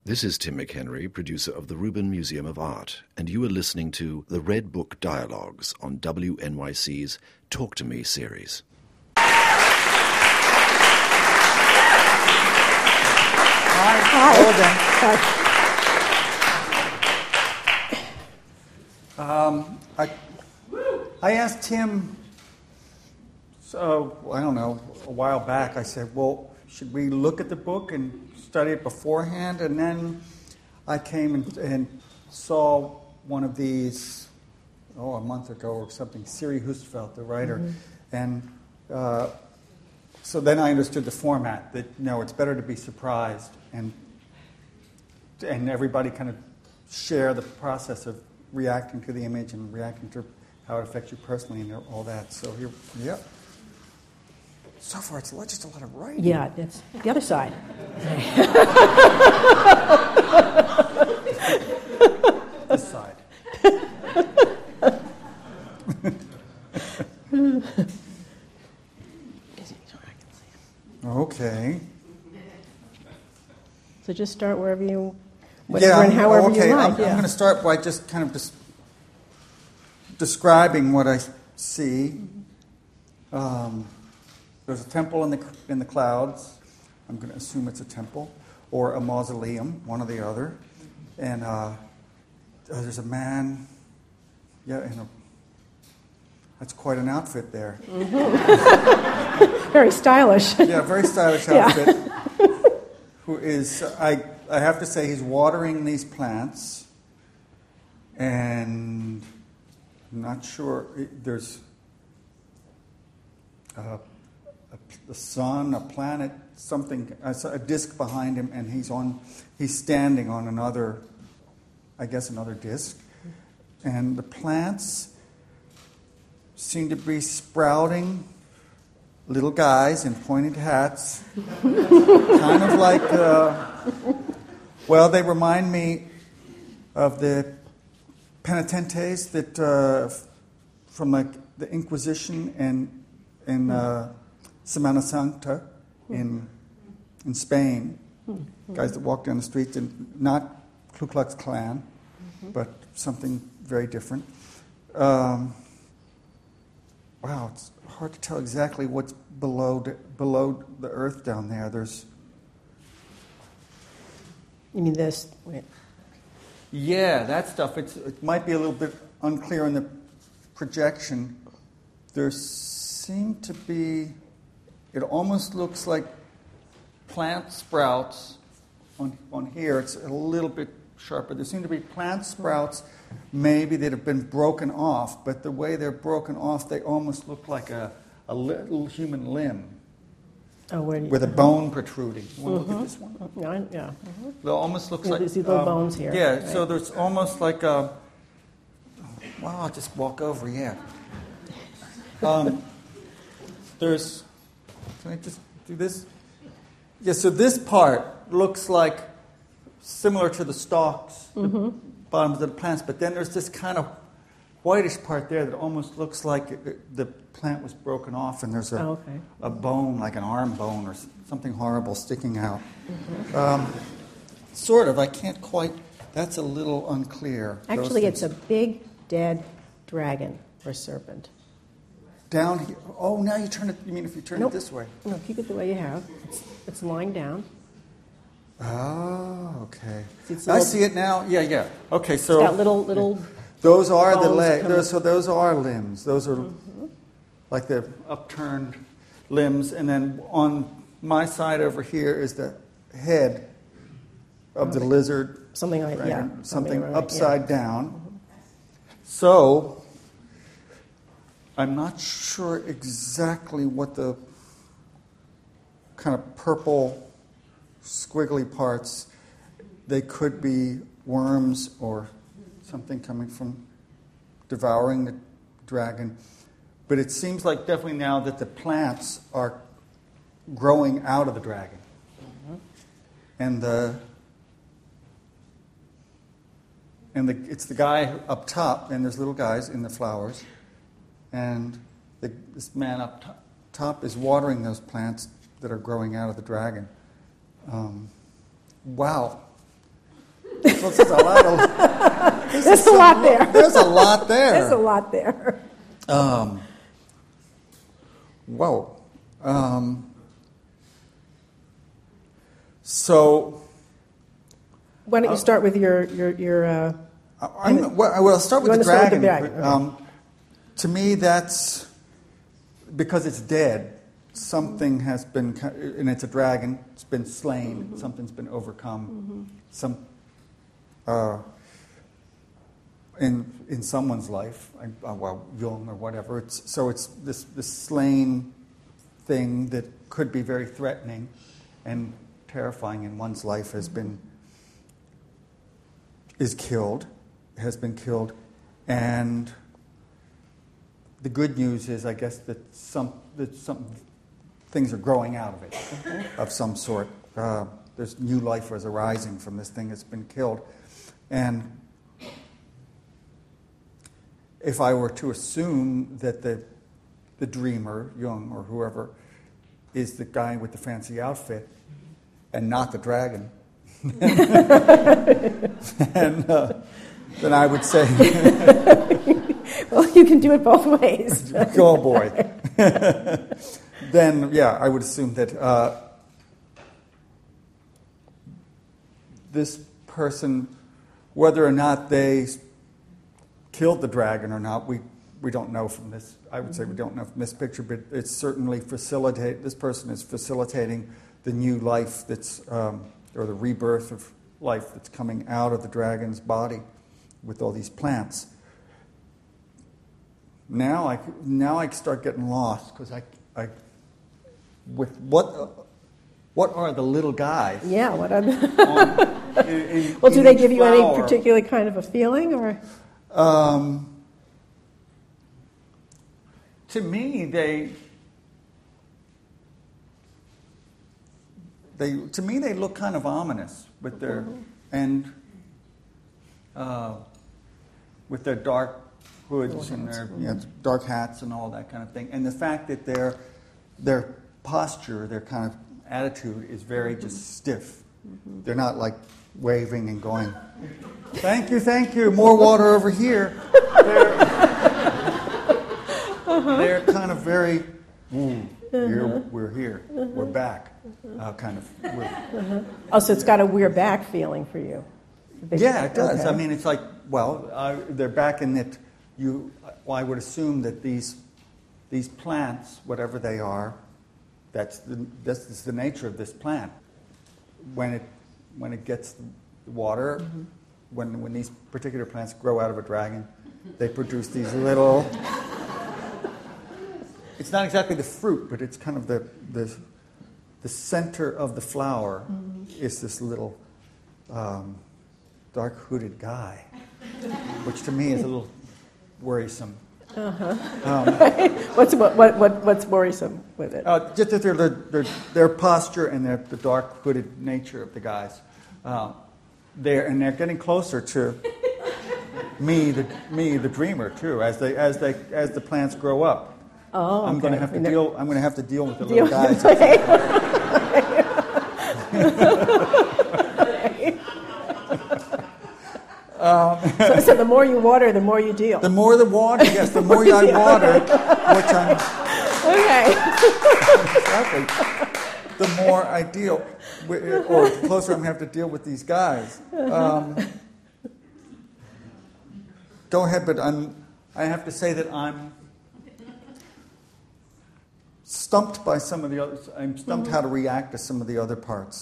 This is Tim McHenry, producer of the Rubin Museum of Art, and you are listening to the Red Book Dialogues on WNYC's Talk to Me series. I asked Tim, I don't know, a while back, I said, well, should we look at the book and study it beforehand? And then I came and saw one of these, a month ago or something, Siri Hustvedt, the writer. Mm-hmm. And so then I understood the format, that, no, it's better to be surprised and everybody kind of share the process of reacting to the image and reacting to how it affects you personally and all that. So here, yeah. So far, it's just a lot of writing. Yeah, it's the other side. This side. Okay. So just start wherever you, and however okay. you like. I'm going to start by just kind of describing what I see. There's a temple in the clouds. I'm going to assume it's a temple or a mausoleum, one or the other. And there's a man. Yeah, that's quite an outfit there. Mm-hmm. Very stylish. Yeah, very stylish outfit. Who is, I have to say, he's watering these plants. And I'm not sure, there's the sun, a planet, something, a disk behind him, and he's standing on another disk. And the plants seem to be sprouting little guys in pointed hats, kind of like, they remind me of the penitentes that from like the Inquisition in Semana Santa in Spain, guys that walk down the streets, and not Ku Klux Klan, but something very different. It's hard to tell exactly what's below the earth down there. You mean this? Wait. Yeah, that stuff. It might be a little bit unclear in the projection. There seem to be. It almost looks like plant sprouts on here. It's a little bit sharper. There seem to be plant sprouts, maybe that have been broken off, but the way they're broken off, they almost look like a little human limb. With a bone protruding. You want to look at this one? Yeah. It almost looks like... These little bones here. Yeah, right. So there's almost like a... I'll just walk over, yeah. There's... Can I just do this? Yeah, so this part looks like similar to the stalks, the bottoms of the plants, but then there's this kind of whitish part there that almost looks like the plant was broken off and there's a bone, like an arm bone or something horrible sticking out. Sort of, I can't quite, that's a little unclear. Actually, it's a big, dead dragon or serpent. Down here, now you turn it, you mean if you turn it this way? No, keep it the way you have. It's lying down. Oh, okay. I see it now. Yeah. Okay, so it's got little. Those are the legs. So those are limbs. Those are like the upturned limbs, and then on my side over here is the head of the lizard. Something like something upside down. So I'm not sure exactly what the kind of purple squiggly parts, they could be worms or something coming from devouring the dragon. But it seems like definitely now that the plants are growing out of the dragon. And it's the guy up top, and there's little guys in the flowers, and this man up top is watering those plants that are growing out of the dragon. Wow. So there's a lot of, There's a lot there. There's a lot there. There's a lot there. Whoa. So, Why don't you start with your I'll start with You the wanna start with dragon. the dragon, okay. To me, that's because it's dead. Something has been, and it's a dragon. It's been slain. Mm-hmm. Something's been overcome. Mm-hmm. In someone's life, Jung or whatever. It's this slain thing that could be very threatening and terrifying in one's life has been killed, and the good news is, I guess, that some things are growing out of it, of some sort. There's new life is arising from this thing that's been killed, and if I were to assume that the dreamer, Jung or whoever, is the guy with the fancy outfit and not the dragon, then I would say, Well, you can do it both ways. oh boy. Then, yeah, I would assume that this person, whether or not they killed the dragon or not, we don't know from this. I would say we don't know from this picture, but it's certainly this person is facilitating the new life that's, or the rebirth of life that's coming out of the dragon's body with all these plants. Now I start getting lost because I with what are the little guys? Yeah. What are Well, do they give you any particular kind of a feeling, or? To me, they look kind of ominous with their with their dark hoods and their dark hats and all that kind of thing, and the fact that their posture, their kind of attitude is very just stiff. They're not like waving and going, thank you, more water over here. They're kind of very, we're here, we're back, kind of. Oh, so it's got a we're back feeling for you. Yeah, it does. Okay. I mean, it's like, they're back in that I would assume that these plants, whatever they are, that's the nature of this plant. When it gets the water, when these particular plants grow out of a dragon, they produce these little. It's not exactly the fruit, but it's kind of the center of the flower is this little dark hooded guy, which to me is a little worrisome. What's worrisome with it? Just that their posture and the dark hooded nature of the guys. They're getting closer to me, the dreamer too. As the plants grow up, I'm going to have to deal. I'm going to have to deal with the little guys. So the more you water, the more you deal. The more the water, yes, the more I water, which I'm. Okay. Exactly. The more I deal, or the closer I'm going to have to deal with these guys. Go ahead, but I have to say that I'm stumped by some of the others. I'm stumped how to react to some of the other parts.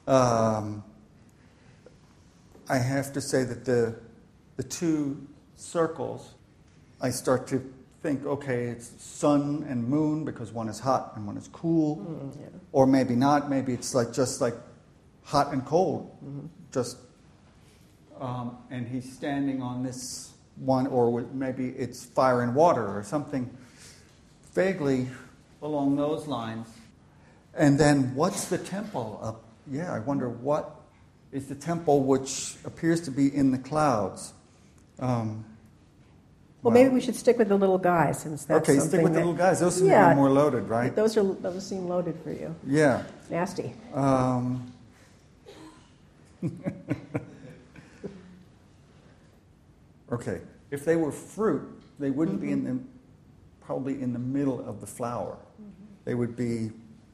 I have to say that the two circles, I start to think, okay, it's sun and moon because one is hot and one is cool, or maybe not. Maybe it's just like hot and cold, and he's standing on this one, or maybe it's fire and water or something vaguely along those lines. And then what's the temple up? Yeah, I wonder what is the temple which appears to be in the clouds. Well, maybe we should stick with the little guys, since that's okay. Stick with the little guys. Those seem to be more loaded, right? Those seem loaded for you. Yeah. Nasty. okay, if they were fruit, they wouldn't be probably in the middle of the flower. They would be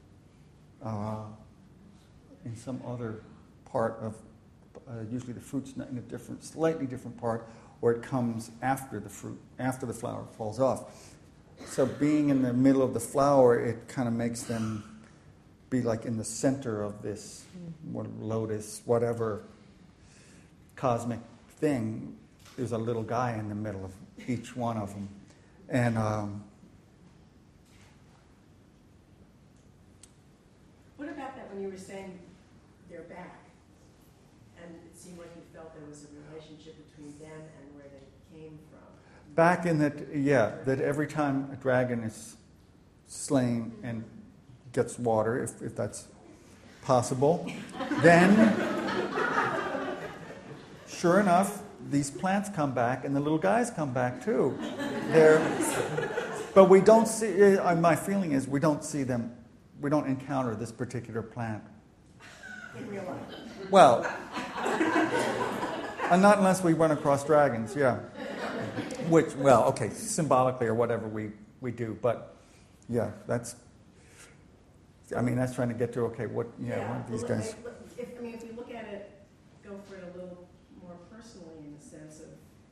in some other part of, usually the fruit's in a slightly different part, or it comes after the fruit, after the flower falls off. So being in the middle of the flower, it kind of makes them be like in the center of this lotus, whatever cosmic thing. There's a little guy in the middle of each one of them. And what about that when you were saying they're back? And it seemed like you felt there was a relationship between them and where they came from. Back in that, that every time a dragon is slain and gets water, if that's possible, then, sure enough, these plants come back and the little guys come back too. But we don't see, my feeling is we don't see them, we don't encounter this particular plant. In real life? Well, and not unless we run across dragons, yeah. Which, well, okay, symbolically or whatever we do, but yeah, that's trying to get to, okay, what are these guys? If you look at it, go for it a little more personally in the sense of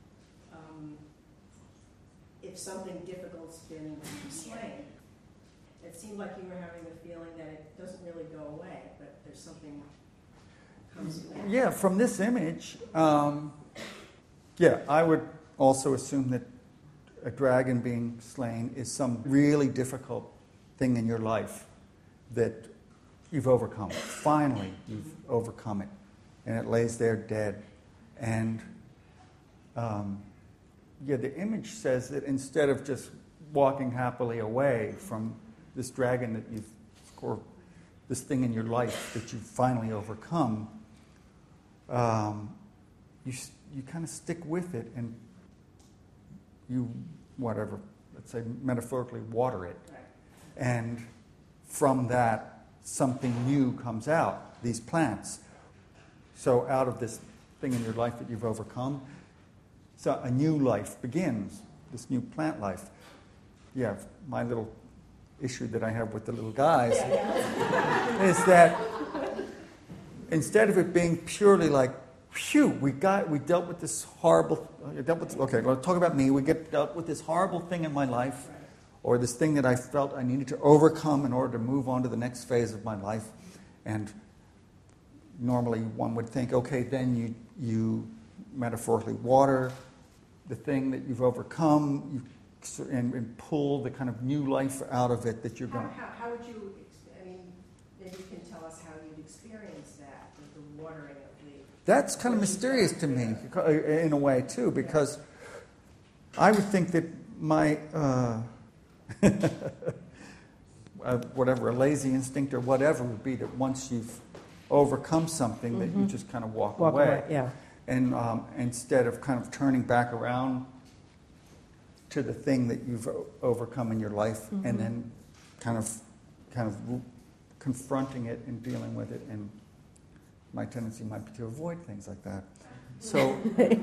if something difficult's been slain, it seemed like you were having the feeling that it doesn't really go away, but there's something comes back. Yeah, from this image, I would also assume that a dragon being slain is some really difficult thing in your life that you've overcome. Finally, you've overcome it, and it lays there dead. And the image says that instead of just walking happily away from this dragon that or this thing in your life that you've finally overcome, you kind of stick with it and you, let's say metaphorically, water it. Right. And from that, something new comes out, these plants. So out of this thing in your life that you've overcome, so a new life begins, this new plant life. Yeah, my little issue that I have with the little guys is that instead of it being purely like, phew, we dealt with this horrible, okay, let's talk about me. We dealt with this horrible thing in my life, or this thing that I felt I needed to overcome in order to move on to the next phase of my life. And normally one would think, okay, then you metaphorically water the thing that you've overcome and pull the kind of new life out of it that you're going to... How would you, maybe you can tell us how you'd experience that, the watering of the... That's kind of mysterious to me, in a way, too, because I would think that my, a lazy instinct or whatever would be that once you've overcome something, that you just kind of walk away. Yeah. And instead of kind of turning back around to the thing that you've overcome in your life, and then kind of confronting it and dealing with it. And my tendency might be to avoid things like that. So,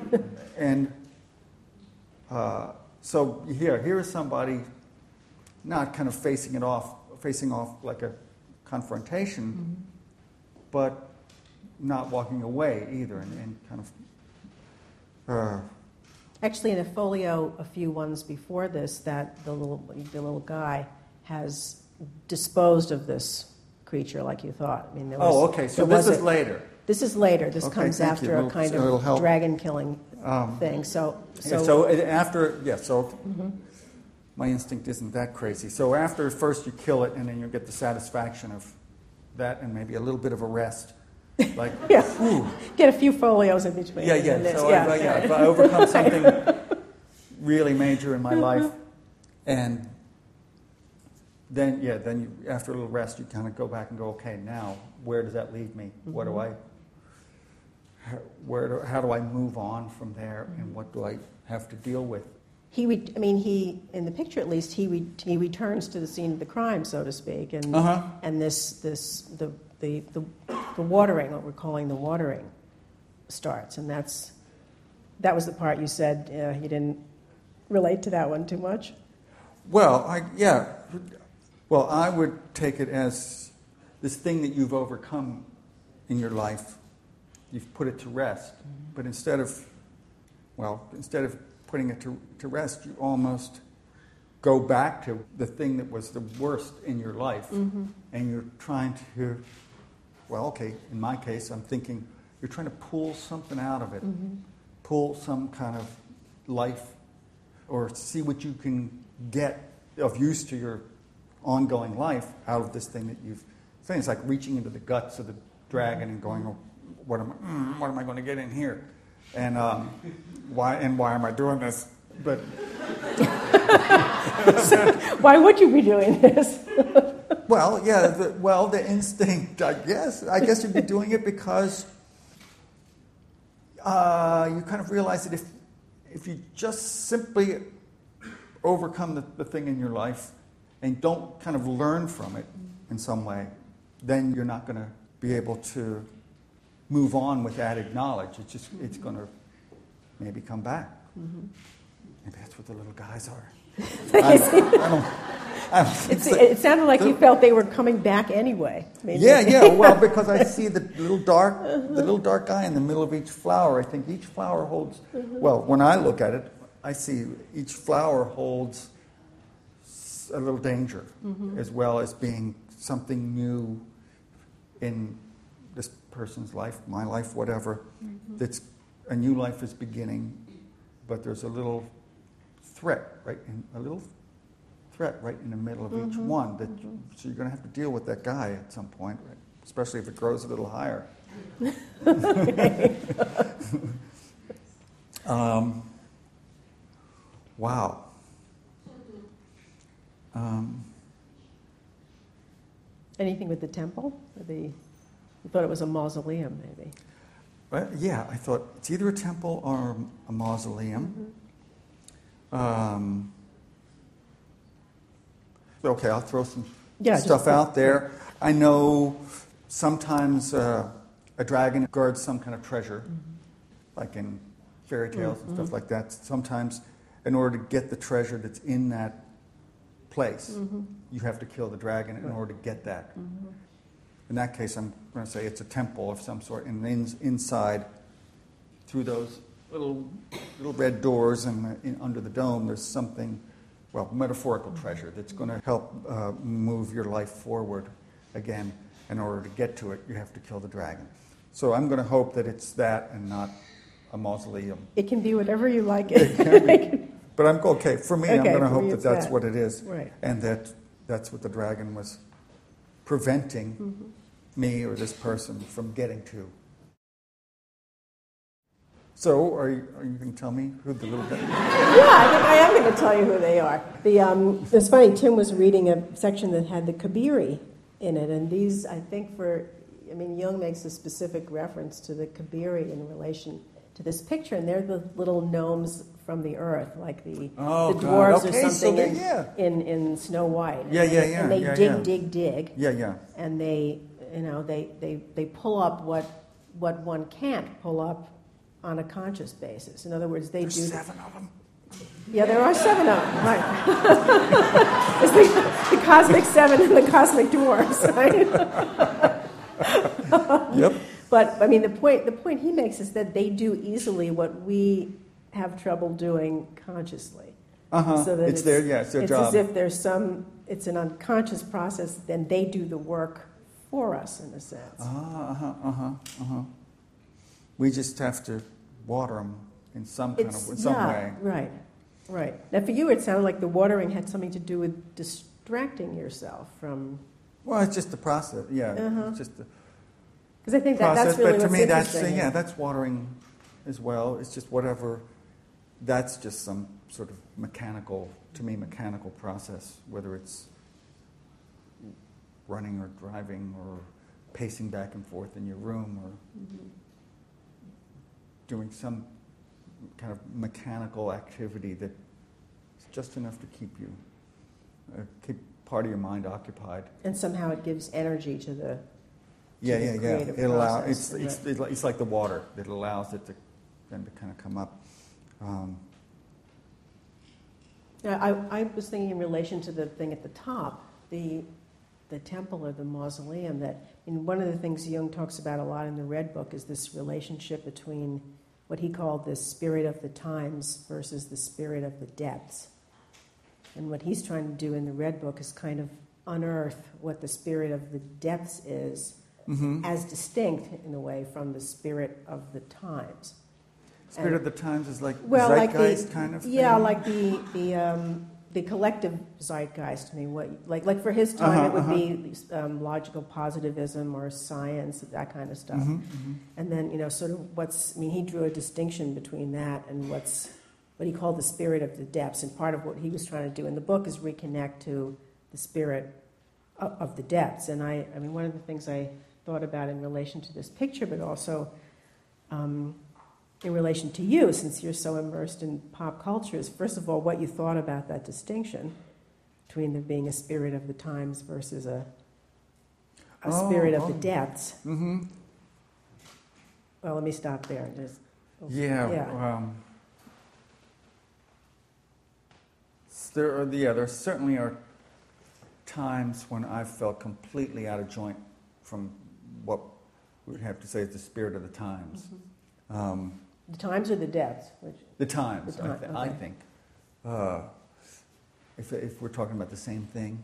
so here is somebody not kind of facing off like a confrontation, but not walking away either, and kind of. Actually, in a folio, a few ones before this, that the little guy has disposed of this creature like you thought. Okay. So this is later. This is later. This comes after you. a kind of dragon killing thing. So my instinct isn't that crazy. So after first you kill it, and then you get the satisfaction of that, and maybe a little bit of a rest. Like, get a few folios in between. Yeah. So if I overcome something really major in my life, and then you, after a little rest, you kind of go back and go, okay, now where does that leave me? What do how do I move on from there, and what do I have to deal with? He in the picture at least, he returns to the scene of the crime, so to speak, and the watering, what we're calling the watering, starts, and that's that was the part you said you didn't relate to that one too much. Well, I would take it as this thing that you've overcome in your life. You've put it to rest, but instead of putting it to rest, you almost go back to the thing that was the worst in your life, and you're trying to, in my case, I'm thinking you're trying to pull something out of it, pull some kind of life, or see what you can get of use to your ongoing life out of this thing that you've seen. It's like reaching into the guts of the dragon and going, oh, what am I going to get in here? And why am I doing this? But why would you be doing this? The instinct, I guess you'd be doing it because you kind of realize that if you just simply overcome the thing in your life and don't kind of learn from it in some way, then you're not going to be able to move on with added knowledge. It's going to maybe come back. Maybe that's what the little guys are. I don't think so. It sounded like you felt they were coming back anyway. Maybe. Yeah. Well, because I see the little dark guy in the middle of each flower. I think each flower holds. Well, when I look at it, I see each flower holds a little danger, as well as being something new in this person's life, my life, whatever. That's a new life is beginning, but there's a little threat right in the middle of each one. So you're going to have to deal with that guy at some point, right? Especially if it grows a little higher. Wow. Anything with the temple? You thought it was a mausoleum, maybe? Well, yeah, I thought it's either a temple or a mausoleum. Okay, I'll throw some stuff out there. I know sometimes a dragon guards some kind of treasure, like in fairy tales and stuff like that. Sometimes, in order to get the treasure that's in that place, you have to kill the dragon in order to get that. In that case, I'm going to say it's a temple of some sort, and inside, through those little red doors and under the dome, there's something, metaphorical treasure that's going to help move your life forward again. In order to get to it, you have to kill the dragon. So I'm going to hope that it's that and not a mausoleum. It can be whatever you like it. But I'm okay. For me, I'm going to hope that that's what it is. Right. And that's what the dragon was preventing me or this person from getting to. So, are you going to tell me who the little guy is? Yeah, I think I am going to tell you who they are. It's funny, Tim was reading a section that had the Kabiri in it, and these, I think Jung makes a specific reference to the Kabiri in relation to this picture, and they're the little gnomes from the earth, like the dwarves or something in Snow White. Yeah. And they dig. Yeah. And they pull up what one can't pull up on a conscious basis. In other words, There's 7 of them. Yeah, there are 7 of them, right. It's the cosmic 7 and the cosmic dwarves, right? Yep. But, the point he makes is that they do easily what we have trouble doing consciously. So that it's their job. It's as if it's an unconscious process, then they do the work for us, in a sense. We just have to water them in some way. Right. Now, for you, it sounded like the watering had something to do with distracting yourself from... Well, it's just the process, It's just the because I think process, that's really but to me, interesting. that's watering as well. It's just whatever. That's just some sort of mechanical process, whether it's running or driving or pacing back and forth in your room or doing some kind of mechanical activity that's just enough to keep part of your mind occupied. And somehow it gives energy to the creative process. It's like the water that allows it to them to kind of come up. I was thinking in relation to the thing at the top, the temple or the mausoleum, that one of the things Jung talks about a lot in the Red Book is this relationship between what he called the spirit of the times versus the spirit of the depths. And what he's trying to do in the Red Book is kind of unearth what the spirit of the depths is, as distinct, in a way, from the spirit of the times. Spirit of the times is like zeitgeist kind of thing? Yeah, like the collective zeitgeist. I mean, like for his time, it would be logical positivism or science, that kind of stuff. And then, sort of he drew a distinction between that and what he called the spirit of the depths. And part of what he was trying to do in the book is reconnect to the spirit of the depths. And I mean, one of the things I thought about in relation to this picture, but also in relation to you, since you're so immersed in pop culture, is first of all what you thought about that distinction between there being a spirit of the times versus a spirit of the depths. Well, let me stop there. There certainly are times when I felt completely out of joint from what we would have to say is the spirit of the times. The times or the depths? The times, okay. I think. If we're talking about the same thing,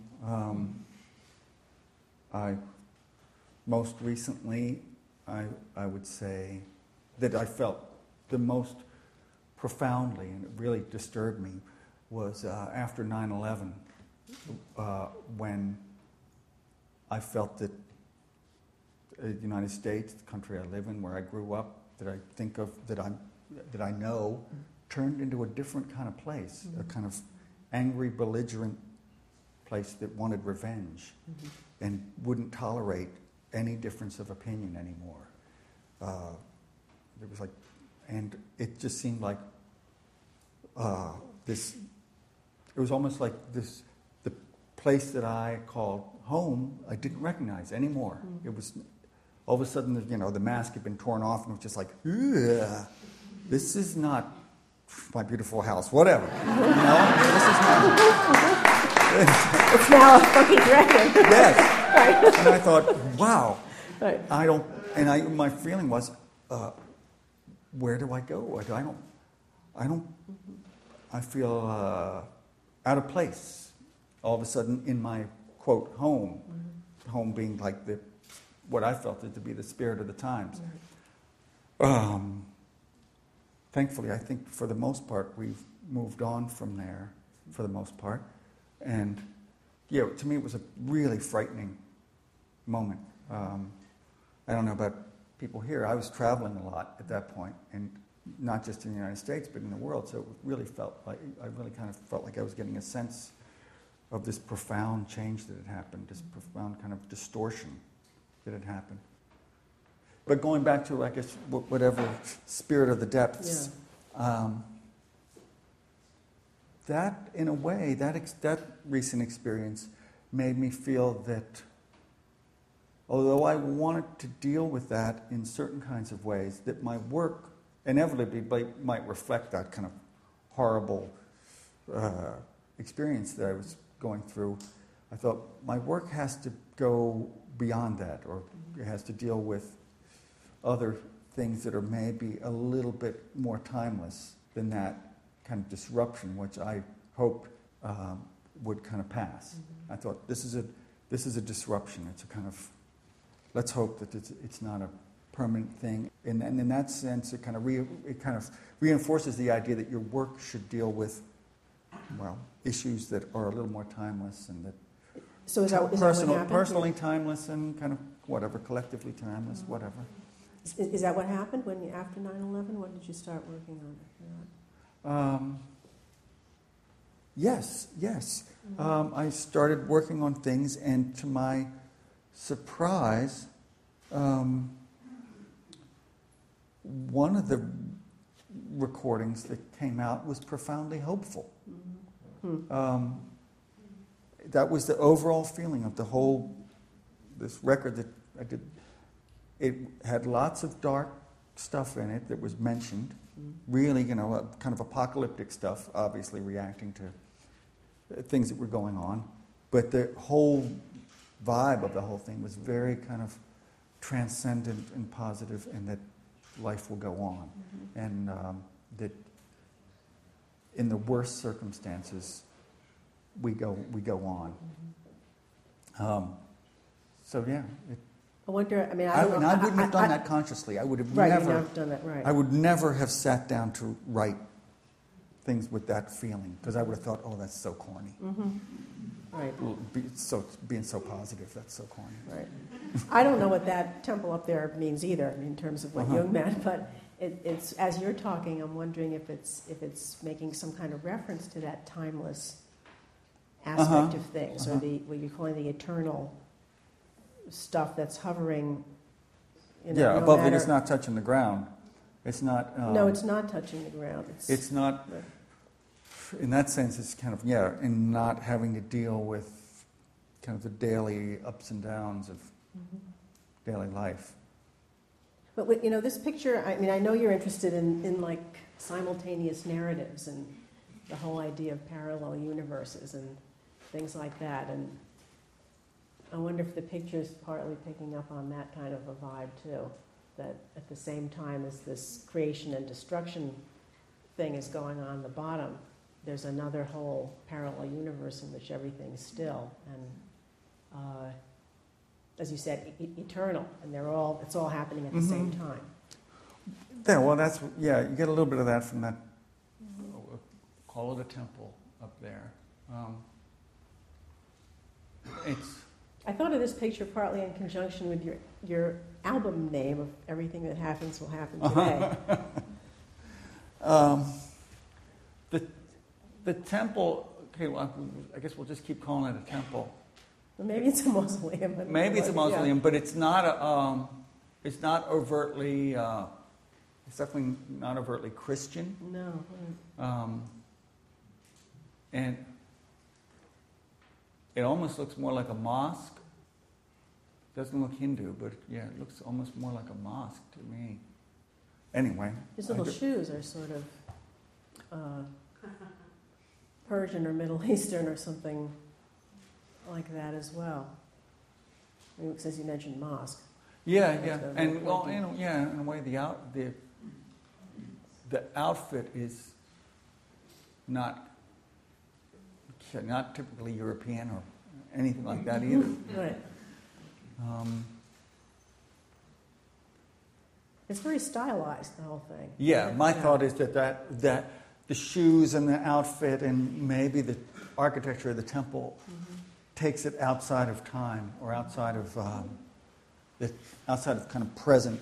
most recently, I would say that I felt the most profoundly, and it really disturbed me, was after 9/11, when I felt that the United States, the country I live in, where I grew up, that I think of, that I know, turned into a different kind of place, a kind of angry, belligerent place that wanted revenge and wouldn't tolerate any difference of opinion anymore. It was like, and it just seemed like this. It was almost like this. The place that I called home, I didn't recognize anymore. It was. All of a sudden, the mask had been torn off, and it was just like, ugh, this is not my beautiful house, whatever. This is not. It's now a funky dragon. Yes. Right. And I thought, wow. Right. My feeling was, where do I go? I feel out of place. All of a sudden, in my quote home, home being like what I felt it to be the spirit of the times. Thankfully, I think for the most part, we've moved on from there, for the most part. And, to me, it was a really frightening moment. I don't know about people here. I was traveling a lot at that point, and not just in the United States, but in the world. So it really kind of felt like I was getting a sense of this profound change that had happened, this profound kind of distortion that had happened. But going back to, I guess, whatever spirit of the depths, that, in a way, that recent experience made me feel that although I wanted to deal with that in certain kinds of ways, that my work inevitably might reflect that kind of horrible experience that I was going through. I thought my work has to go beyond that, or it has to deal with other things that are maybe a little bit more timeless than that kind of disruption, which I hoped would kind of pass. I thought this is a disruption. It's a kind of, let's hope that it's not a permanent thing. And in that sense, it kind of reinforces the idea that your work should deal with, issues that are a little more timeless and that. So is that what happened? Personally timeless and kind of whatever, collectively timeless, whatever. Is that what happened after 9/11? When did you start working on it? Yes. I started working on things, and to my surprise, one of the recordings that came out was profoundly hopeful. That was the overall feeling of this record that I did. It had lots of dark stuff in it that was mentioned. Really, kind of apocalyptic stuff, obviously reacting to things that were going on. But the whole vibe of the whole thing was very kind of transcendent and positive, and that life will go on. And that in the worst circumstances, we go on. So yeah, I wonder. I mean, I wouldn't have done that consciously. I would have never have done that. Right. I would never have sat down to write things with that feeling, because I would have thought, "Oh, that's so corny." Right. Being so positive, that's so corny. Right. I don't know what that temple up there means either, in terms of what Jung meant, but it's as you're talking, I'm wondering if it's making some kind of reference to that timeless aspect of things, or what you're calling the eternal stuff that's hovering. No above matter, it, it's not touching the ground. It's not. No, it's not touching the ground. It's not. In that sense, it's kind of in not having to deal with kind of the daily ups and downs of daily life. But this picture. I mean, I know you're interested in like simultaneous narratives and the whole idea of parallel universes and things like that. And I wonder if the picture is partly picking up on that kind of a vibe too. That at the same time as this creation and destruction thing is going on the bottom, there's another whole parallel universe in which everything's still and, as you said, eternal, and it's all happening at the same time. Yeah, well, you get a little bit of that from that. We'll call it a temple up there. I thought of this picture partly in conjunction with your album name of Everything That Happens Will Happen Today. The temple, okay, well, I guess we'll just keep calling it a temple. Well, maybe it's a mausoleum. Maybe it's a mausoleum, but it's not overtly, it's definitely not overtly Christian. No. And it almost looks more like a mosque. Doesn't look Hindu, but it looks almost more like a mosque to me. Anyway. His little shoes are sort of Persian or Middle Eastern or something like that as well. Since you mentioned mosque. Yeah. And in a way the outfit is not typically European or anything like that either. Right. It's very stylized, the whole thing. Yeah, my thought is that the shoes and the outfit and maybe the architecture of the temple takes it outside of time, or outside of kind of present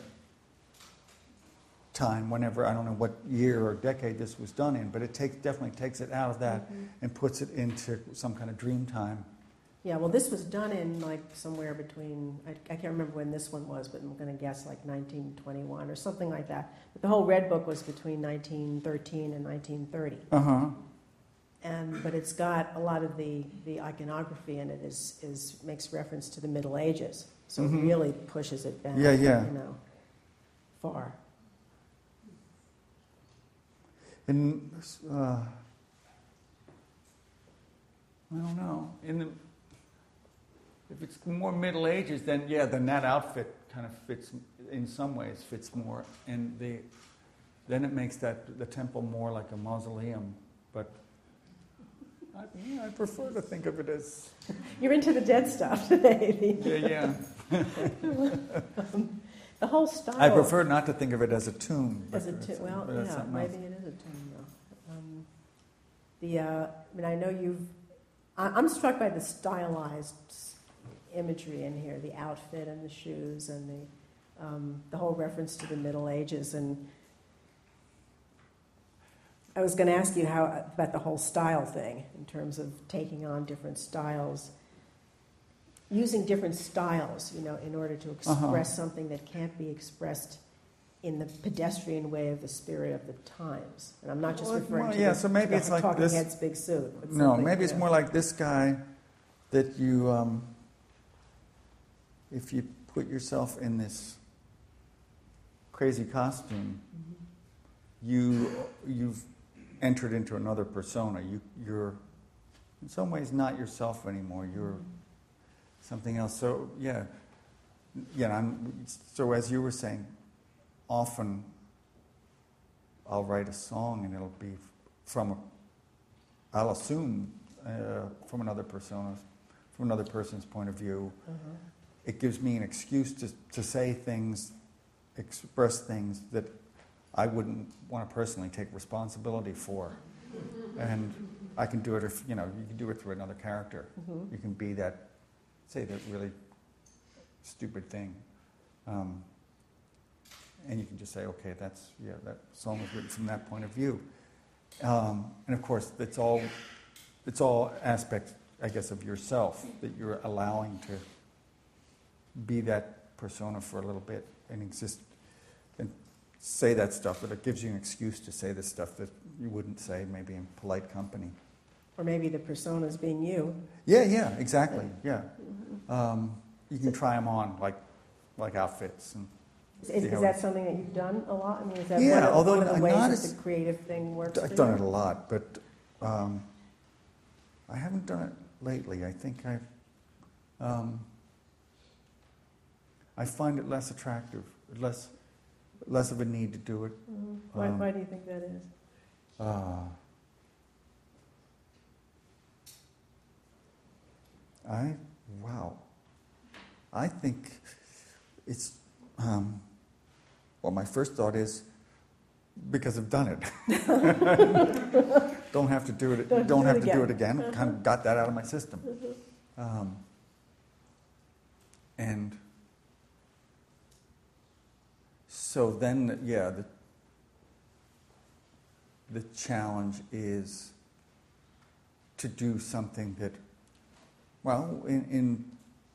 time. Whenever, I don't know what year or decade this was done in, but it definitely takes it out of that and puts it into some kind of dream time. Yeah, well, this was done in like somewhere between, I can't remember when this one was, but I'm going to guess like 1921 or something like that. But the whole Red Book was between 1913 and 1930. But it's got a lot of the iconography in it makes reference to the Middle Ages. So it really pushes it back, far. And I don't know. If it's more Middle Ages, then that outfit kind of fits, in some ways, fits more. And then it makes the temple more like a mausoleum. But I prefer to think of it as... You're into the dead stuff today. Yeah. The whole style... I prefer not to think of it as a tomb. Maybe it is a tomb, though. I know I'm struck by the stylized imagery in here, the outfit and the shoes and the whole reference to the Middle Ages. And I was going to ask you about the whole style thing in terms of taking on different styles, using different styles, in order to express something that can't be expressed in the pedestrian way of the spirit of the times. And I'm not just referring to so maybe it's like Talking this. Head's big suit. No, maybe it's more like this guy that you, if you put yourself in this crazy costume, you've entered into another persona. You're in some ways not yourself anymore. You're something else. So so as you were saying, often I'll write a song and it'll be I'll assume from another persona, from another person's point of view. It gives me an excuse to say things, express things that I wouldn't want to personally take responsibility for. And I can do it if, you can do it through another character. You can be say that really stupid thing. And you can just say, okay, that song was written from that point of view. And of course, it's all aspects, I guess, of yourself that you're allowing to be that persona for a little bit and exist and say that stuff, but it gives you an excuse to say the stuff that you wouldn't say maybe in polite company. Or maybe the persona's being you. Yeah, exactly, yeah. You can try them on, like outfits. And is that something that you've done a lot? I mean, is that although one of the ways not that the creative thing works I've done it a lot, but I haven't done it lately. I think I find it less attractive, less of a need to do it. Why do you think that is? I think it's my first thought is because I've done it. Don't have to do it. Don't have to do it again. Kind of got that out of my system. And so then, the challenge is to do something that, in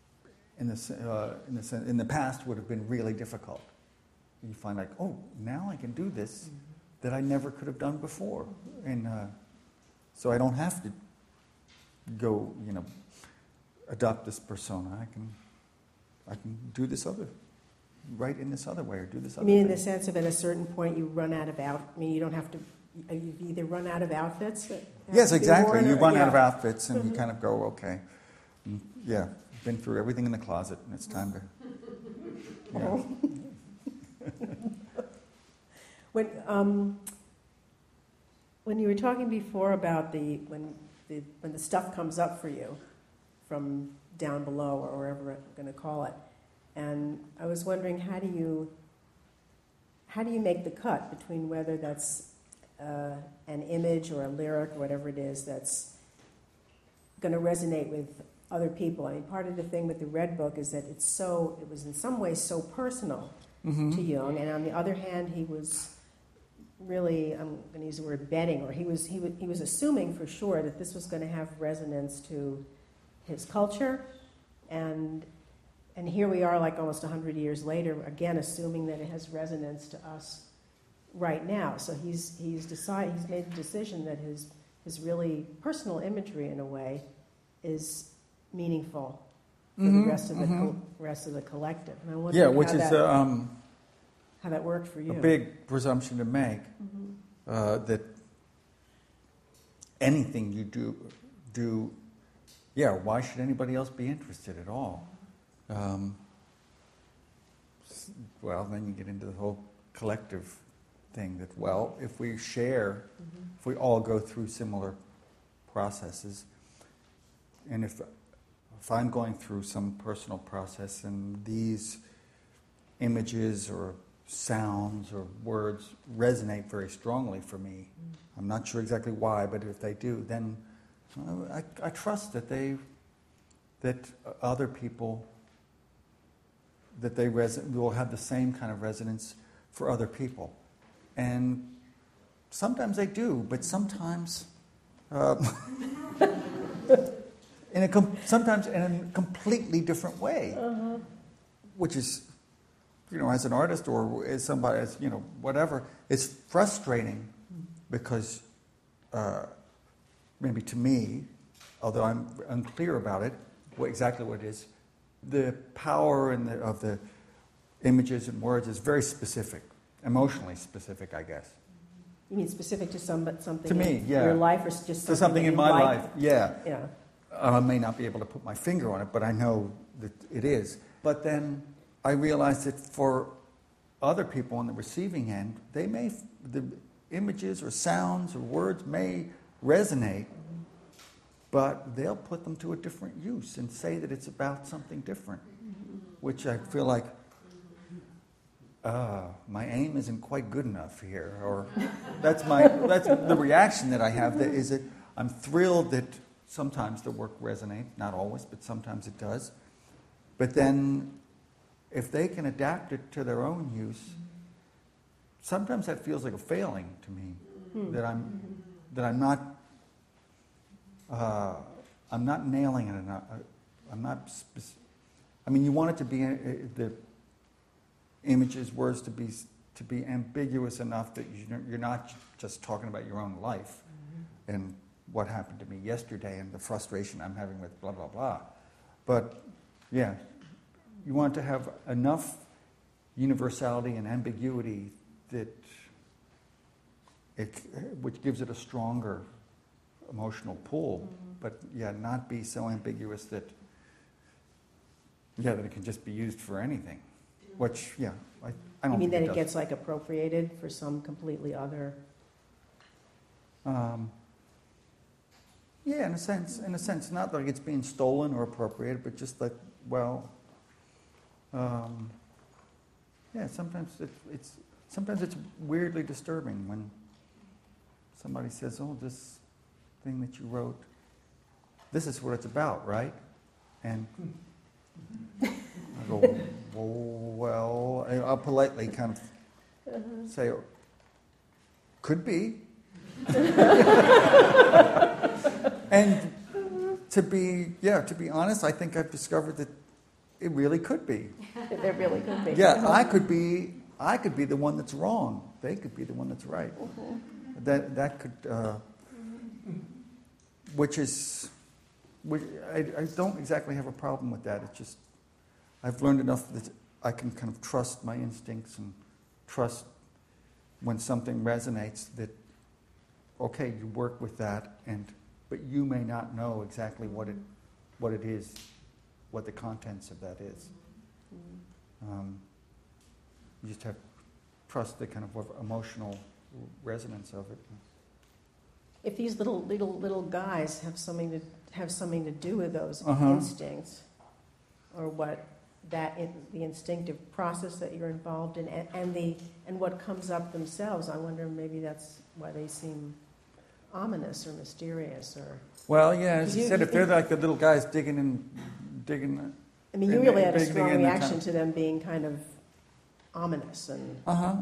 the past would have been really difficult. You find now I can do this that I never could have done before, and so I don't have to go, adopt this persona. I can do this write in this other way or do this other thing. In thing. the sense of at a certain point you run out of you don't have to. You either run out of outfits. Yes, exactly. You run out of outfits, and you kind of go, okay, been through everything in the closet, and it's time to. When you were talking before about when the stuff comes up for you from down below or wherever I'm going to call it, and I was wondering how do you make the cut between whether that's an image or a lyric or whatever it is that's going to resonate with other people. I mean, part of the thing with the Red Book is that it was in some ways so personal to Jung, and on the other hand, he was really, I'm going to use the word betting, or he was assuming for sure that this was going to have resonance to his culture, and here we are, like almost 100 years later, again assuming that it has resonance to us right now. So he's made the decision that his really personal imagery, in a way, is meaningful for the rest of the collective. And I wonder how that worked for you. A big presumption to make that anything you do. Why should anybody else be interested at all? Then you get into the whole collective thing that, if we share, if we all go through similar processes, and if I'm going through some personal process and these images or sounds or words resonate very strongly for me, I'm not sure exactly why, but if they do, then I trust that other people, that they will have the same kind of resonance for other people. And sometimes they do, but sometimes sometimes in a completely different way, which is, as an artist or as somebody, as whatever, it's frustrating because maybe to me, although I'm unclear about it, exactly what it is, the power of the images and words is very specific. emotionally specific, I guess. You mean specific to something To me, in yeah. your life, or just To something that in you my like? life, yeah. Yeah. I may not be able to put my finger on it, but I know that it is. But then I realized that for other people on the receiving end, the images or sounds or words may resonate, but they'll put them to a different use and say that it's about something different, which I feel like, my aim isn't quite good enough here, or that's the reaction that I have. That is that I'm thrilled that sometimes the work resonates, not always, but sometimes it does. But then, if they can adapt it to their own use, sometimes that feels like a failing to me. That I'm not nailing it enough. I'm not. I mean, you want it to be the images, words to be ambiguous enough that you're not just talking about your own life and what happened to me yesterday and the frustration I'm having with blah blah blah. But yeah, you want to have enough universality and ambiguity that which gives it a stronger emotional pull, but yeah, not be so ambiguous that it can just be used for anything. Which, I don't. You mean think that it gets like appropriated for some completely other? Yeah, in a sense, not like it's being stolen or appropriated, but just like, sometimes it's weirdly disturbing when somebody says, "Oh, this thing that you wrote, this is what it's about, right?" And I go, well, I'll politely kind of say, could be. And to be honest, I think I've discovered that it really could be. It really could be. Yeah, I could be the one that's wrong. They could be the one that's right. That could, which I don't exactly have a problem with that. It's just I've learned enough that I can kind of trust my instincts and trust when something resonates that, okay, you work with that, but you may not know exactly what it is, what the contents of that is. You just have to trust the kind of emotional resonance of it. If these little guys have something to do with those instincts, or what the instinctive process that you're involved in, and what comes up themselves, I wonder maybe that's why they seem ominous or mysterious, or. Well, yeah, as you said, if they're like the little guys digging. I mean, you really had a strong reaction to them being kind of ominous and.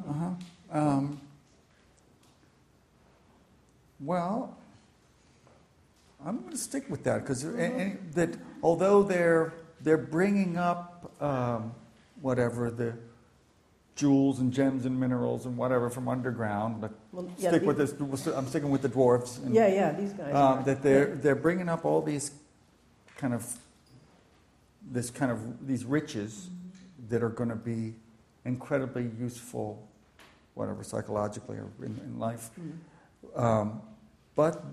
Well, I'm going to stick with that because that although they're bringing up whatever the jewels and gems and minerals and whatever from underground, but stick with this. I'm sticking with the dwarves. And, these guys. That they're bringing up all these these riches that are going to be incredibly useful, whatever psychologically or in life. But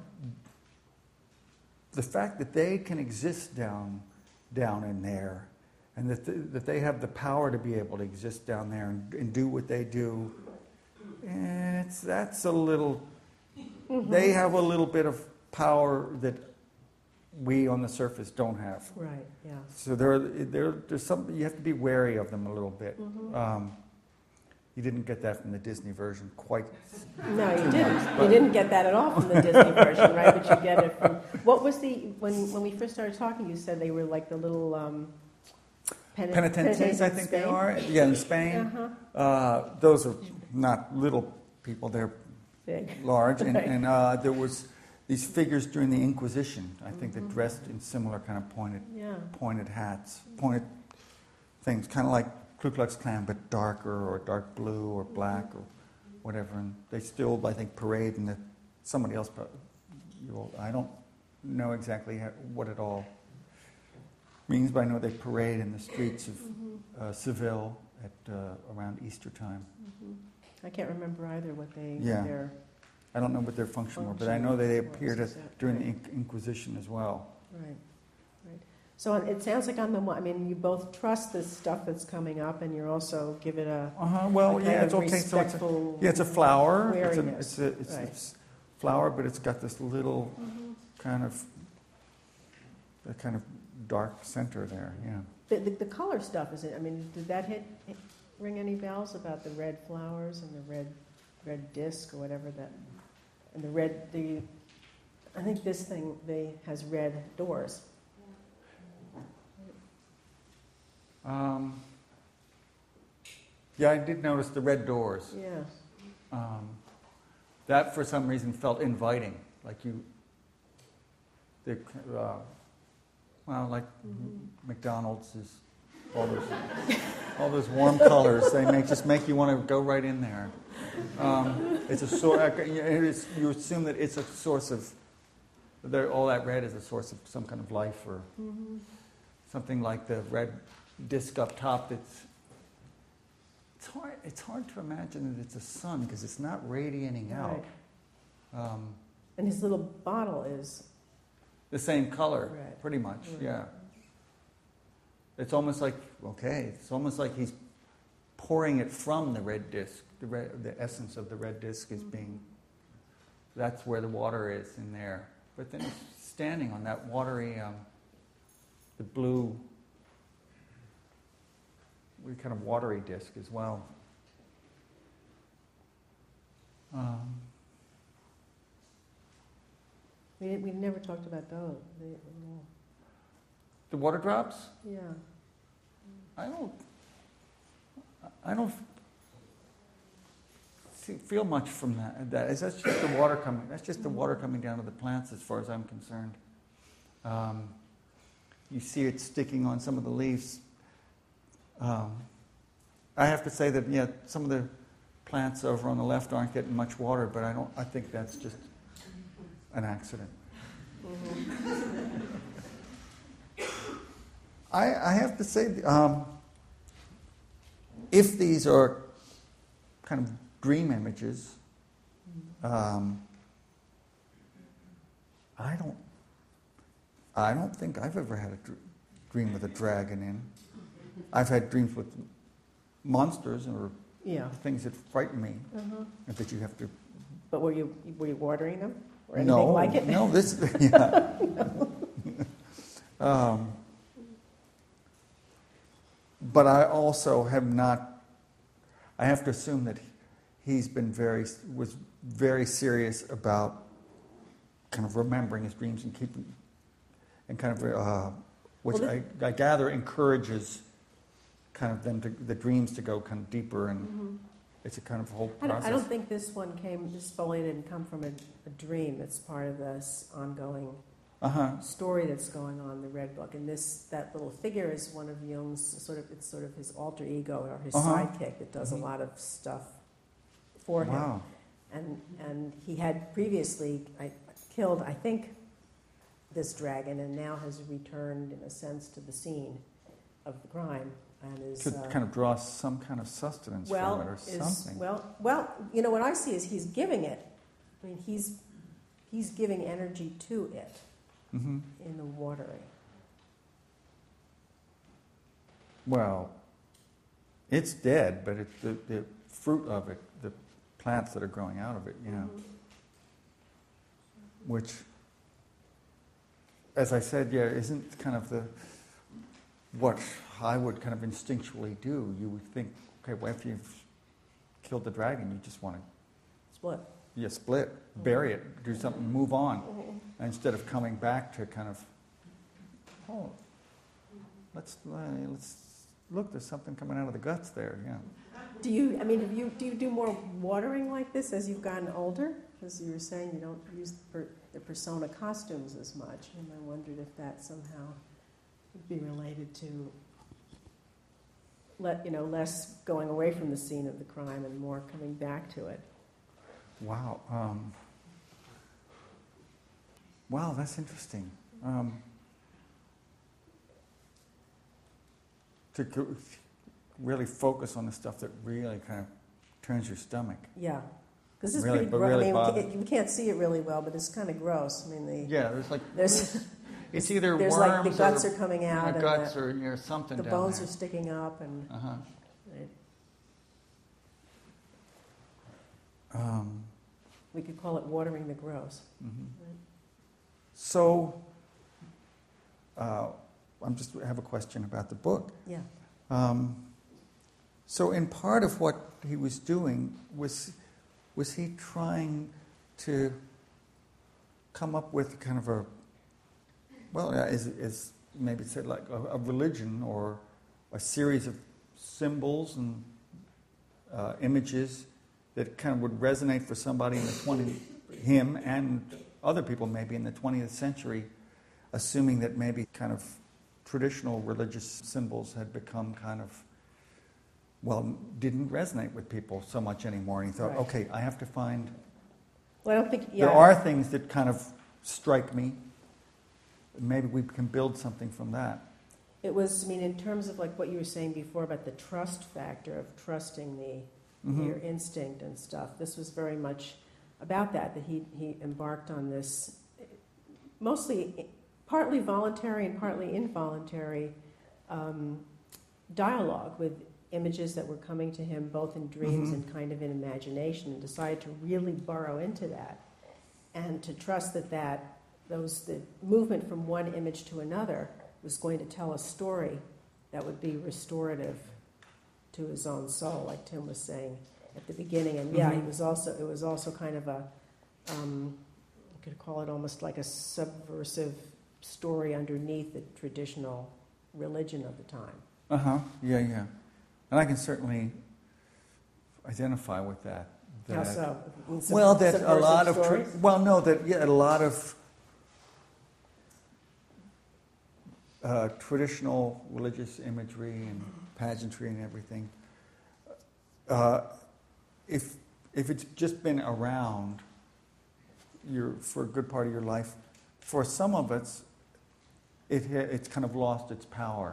the fact that they can exist down in there, and that they have the power to be able to exist down there and do what they do, that's a little. They have a little bit of power that we on the surface don't have. Right. Yeah. So there's something you have to be wary of them a little bit. You didn't get that from the Disney version quite. No, you didn't. You didn't get that at all from the Disney version, right? But you get it from. What was when we first started talking? You said they were like the little penitentes, I think they are. Yeah, in Spain. Those are not little people; they're big, large, and there was these figures during the Inquisition. I think that dressed in similar kind of pointed hats, pointed things, kind of like Ku Klux Klan, but darker or dark blue or black or whatever. And they still, I think, parade in somebody else. I don't know exactly what it all means, but I know they parade in the streets of Seville at around Easter time. I can't remember either what Yeah. their I don't know what their function were, but I know they appeared during the Inquisition as well. Right. So it sounds like on the one, I mean, you both trust this stuff that's coming up, and you're also give it a Well, a yeah, kind it's of okay. So respectful it's a flower. wariness. It's Right. a flower, but it's got this little kind of dark center there. Yeah. The color stuff is it? I mean, did that ring any bells about the red flowers and the red disc or whatever that, and I think this thing has red doors. Yeah, I did notice the red doors. Yeah. That for some reason felt inviting, like McDonald's is all those warm colors. They just make you want to go right in there. It's you assume that it's a source of all that red is a source of some kind of life or something like the red disc up top. It's hard to imagine that it's a sun because it's not radiating out. Right. And his little bottle is the same color, red. Pretty much. Right. Yeah. It's almost like he's pouring it from the red disc. The essence of the red disc is that's where the water is in there. But then it's standing on that watery, the blue, kind of watery disc as well. we never talked about those. The water drops? Yeah. I don't feel much from that. That's just the water coming. That's just the water coming down to the plants, as far as I'm concerned. You see it sticking on some of the leaves. I have to say that some of the plants over on the left aren't getting much water, but I think that's just an accident. I have to say, if these are kind of dream images, I don't think I've ever had a dream with a dragon in. I've had dreams with monsters or things that frighten me, and that you have to. But were you watering them or anything like it? No, this. But I also have not. I have to assume that he's was very serious about kind of remembering his dreams and keeping, and kind of, which I gather encourages kind of the dreams to go kind of deeper, and it's a kind of whole process. I don't think this folio didn't come from a dream. It's part of this ongoing story that's going on in the Red Book. And that little figure is one of Jung's it's sort of his alter ego or his sidekick that does a lot of stuff for him. Wow. And he had previously killed, I think, this dragon, and now has returned in a sense to the scene of the crime. And is to kind of draw some kind of sustenance from it or something. Well, what I see is he's giving it. I mean, he's giving energy to it in the watering. Well, it's dead, but it's the fruit of it, the plants that are growing out of it, which, as I said, isn't kind of what I would kind of instinctually do. You would think, okay, well, if you've killed the dragon, you just want to split. Yeah, split, bury it, do something, move on, instead of coming back to kind of, let's look. There's something coming out of the guts there. Yeah. Do you do more watering like this as you've gotten older? As you were saying, you don't use the persona costumes as much, and I wondered if that somehow would be related to less going away from the scene of the crime and more coming back to it. Wow. Wow, that's interesting. To really focus on the stuff that really kind of turns your stomach. Yeah. Because it's Really- pretty but gross. really I mean, bothered. you can't see it really well, but it's kind of gross. I mean, Yeah, there's like there's it's either there's worms like the guts or are coming out, and guts or something. the down bones there. are sticking up, and Uh-huh. it, Um, we could call it watering the gross. mhm. So, I have a question about the book. Yeah. So, in part of what he was doing was he trying to come up with kind of as maybe said, like a religion or a series of symbols and images that kind of would resonate for somebody in him and other people maybe in the 20th century, assuming that maybe kind of traditional religious symbols had become kind of, didn't resonate with people so much anymore. And he thought, Right. okay, I have to find... Well, I don't think. Yeah. There are things that kind of strike me. Maybe we can build something from that. It was. I mean, in terms of like what you were saying before about the trust factor of trusting your instinct and stuff. This was very much about that. That he embarked on this, mostly, partly voluntary and partly involuntary dialogue with images that were coming to him both in dreams and kind of in imagination, and decided to really burrow into that and to trust that the movement from one image to another was going to tell a story that would be restorative to his own soul, like Tim was saying at the beginning. And it was also kind of a you could call it almost like a subversive story underneath the traditional religion of the time. Yeah. And I can certainly identify with that. How so? Well, that a Subversive lot of stories? a lot of traditional religious imagery and pageantry and everything. If it's just been around for a good part of your life, for some of it's kind of lost its power.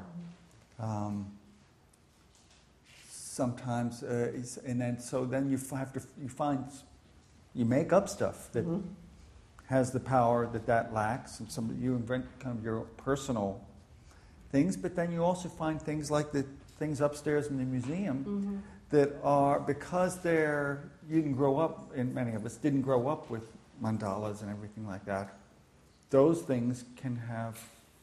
Sometimes, then you make up stuff that has the power that lacks, and you invent kind of your personal things. But then you also find things like the things upstairs in the museum that are, because you didn't grow up, and many of us didn't grow up with mandalas and everything like that. Those things can have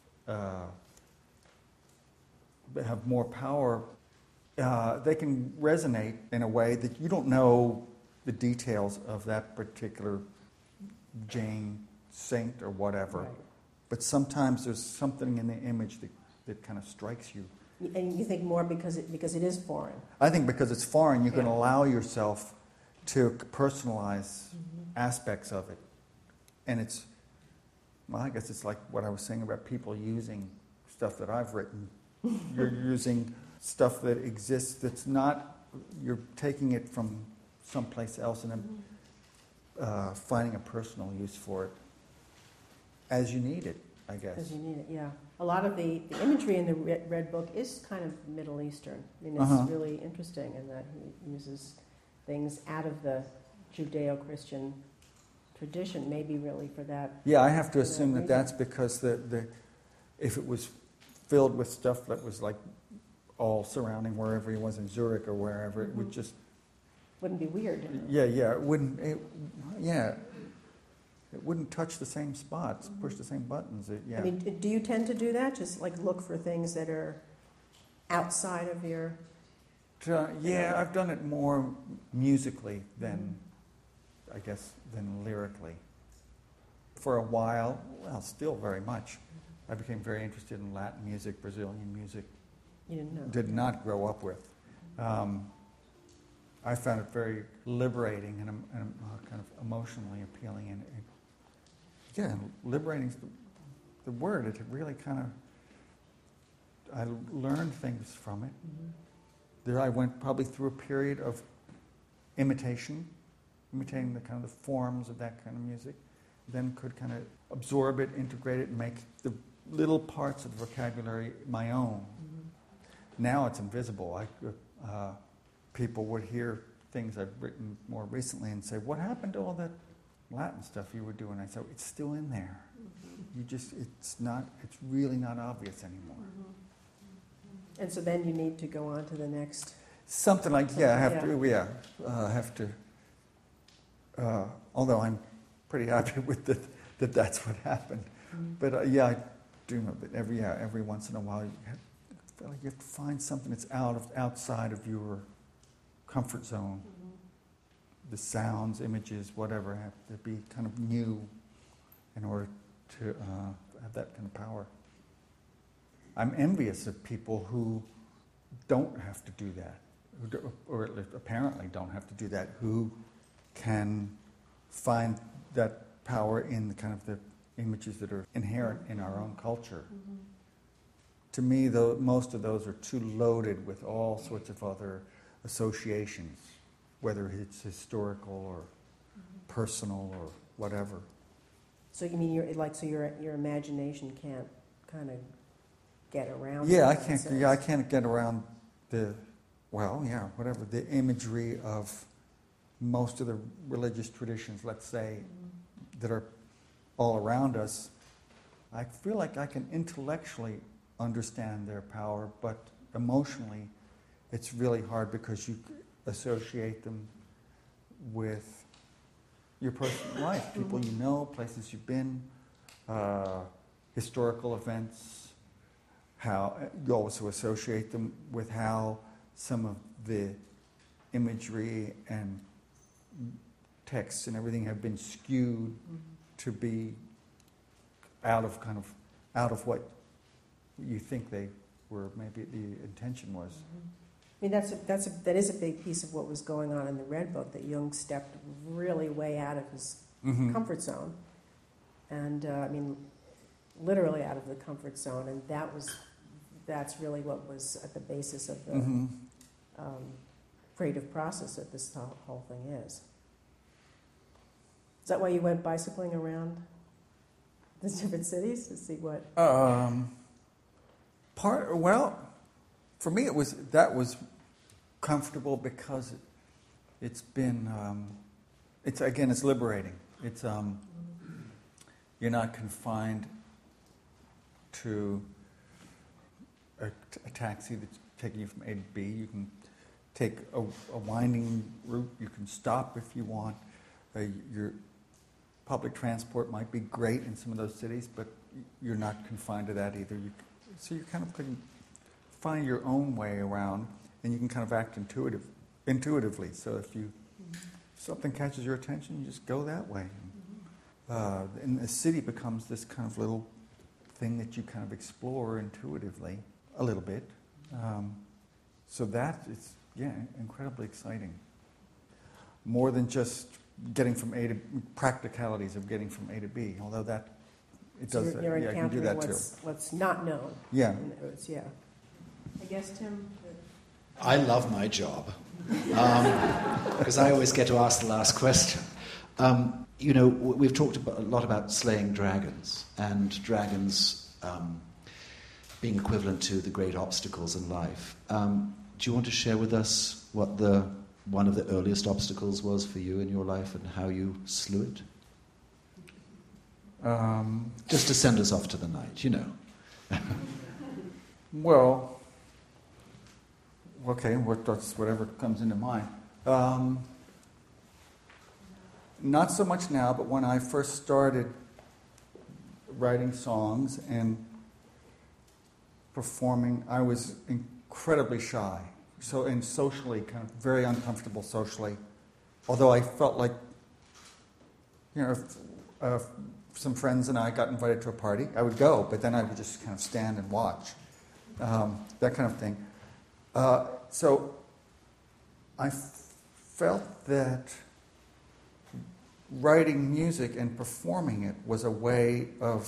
more power. They can resonate in a way that you don't know the details of that particular Jain saint or whatever. Right. But sometimes there's something in the image that kind of strikes you. And you think more because it is foreign. I think because it's foreign, you can allow yourself to personalize aspects of it. And I guess it's like what I was saying about people using stuff that I've written. You're using stuff that exists that's not, you're taking it from someplace else and then finding a personal use for it as you need it, I guess. As you need it, yeah. A lot of the imagery in the Red Book is kind of Middle Eastern. I mean, it's really interesting in that he uses things out of the Judeo-Christian tradition, maybe really for that. Yeah, I have to assume reason. that's because if it was filled with stuff that was like all surrounding wherever he was in Zurich or wherever, it would just... Wouldn't be weird. It wouldn't... It wouldn't touch the same spots, push the same buttons. I mean, do you tend to do that? Just like look for things that are outside of your... I've done it more musically than lyrically. For a while, still very much, I became very interested in Latin music, Brazilian music. You didn't know. Did not grow up with. I found it very liberating and kind of emotionally appealing. And liberating is the word. It really kind of... I learned things from it. There I went probably through a period of imitating the kind of the forms of that kind of music, then could kind of absorb it, integrate it, and make the little parts of the vocabulary my own. Now it's invisible. People would hear things I've written more recently and say, what happened to all that Latin stuff you were doing? I said, it's still in there. It's really not obvious anymore. And so then you need to go on to the next. Something like, I have to. Although I'm pretty happy with that that's what happened. But I do know that every once in a while you feel like you have to find something that's outside of your comfort zone. The sounds, images, whatever, have to be kind of new in order to have that kind of power. I'm envious of people who don't have to do that, or at least apparently don't have to do that, who can find that power in the kind of the images that are inherent in our own culture. To me, though, most of those are too loaded with all sorts of other associations, whether it's historical or personal or whatever. So you mean your imagination can't kind of get around? I can't get around the imagery of most of the religious traditions, let's say, that are all around us. I feel like I can intellectually understand their power, but emotionally it's really hard because you associate them with your personal life, people you know, places you've been, historical events. How you also associate them with how some of the imagery and texts and everything have been skewed to be out of what you think they were, maybe the intention was. I mean, that is a big piece of what was going on in the Red Book, that Jung stepped really way out of his comfort zone, and literally out of the comfort zone, and that's really what was at the basis of the creative process that this whole thing is. Is that why you went bicycling around the different cities to see what? For me that was comfortable because it's been it's liberating. It's you're not confined to a taxi that's taking you from A to B. You can take a winding route. You can stop if you want. Your public transport might be great in some of those cities, but you're not confined to that either. So you kind of can find your own way around, and you can kind of act intuitively. So if something catches your attention, you just go that way. And the city becomes this kind of little thing that you kind of explore intuitively a little bit. So that is, incredibly exciting. More than just getting from A to practicalities of getting from A to B, although that it so does. You're I can do that encountering what's not known. Yeah. I guess, Tim. I love my job because I always get to ask the last question. We've talked a lot about slaying dragons and dragons being equivalent to the great obstacles in life. Do you want to share with us what one of the earliest obstacles was for you in your life and how you slew it? Just to send us off to the night, Well, okay, that's whatever comes into mind. Not so much now, but when I first started writing songs and performing, I was incredibly shy. And socially, kind of very uncomfortable socially. Although I felt like, if some friends and I got invited to a party, I would go, but then I would just kind of stand and watch. That kind of thing. So I felt that writing music and performing it was a way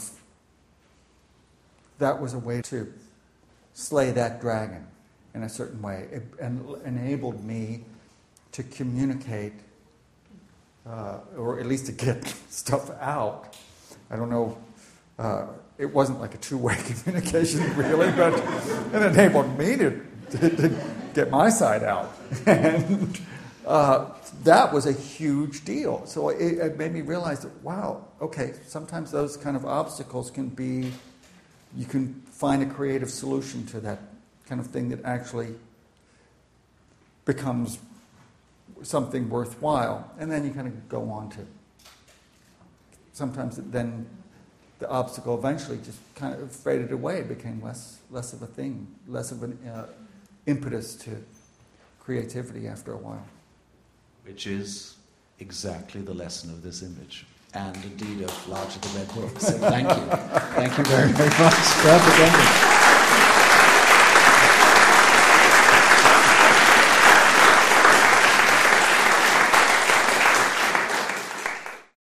to slay that dragon in a certain way. It enabled me to communicate, or at least to get stuff out. I don't know, it wasn't like a two-way communication really, but it enabled me to get my side out. And that was a huge deal. So it made me realize that, wow, okay, sometimes those kind of obstacles can be, you can find a creative solution to that kind of thing that actually becomes something worthwhile. And then you kind of go on to, sometimes then the obstacle eventually just kind of faded away, became less of a thing, less of an impetus to creativity after a while. Which is exactly the lesson of this image, and indeed of Larger the Red Book. So thank you. Thank you very, very much. Perfect ending.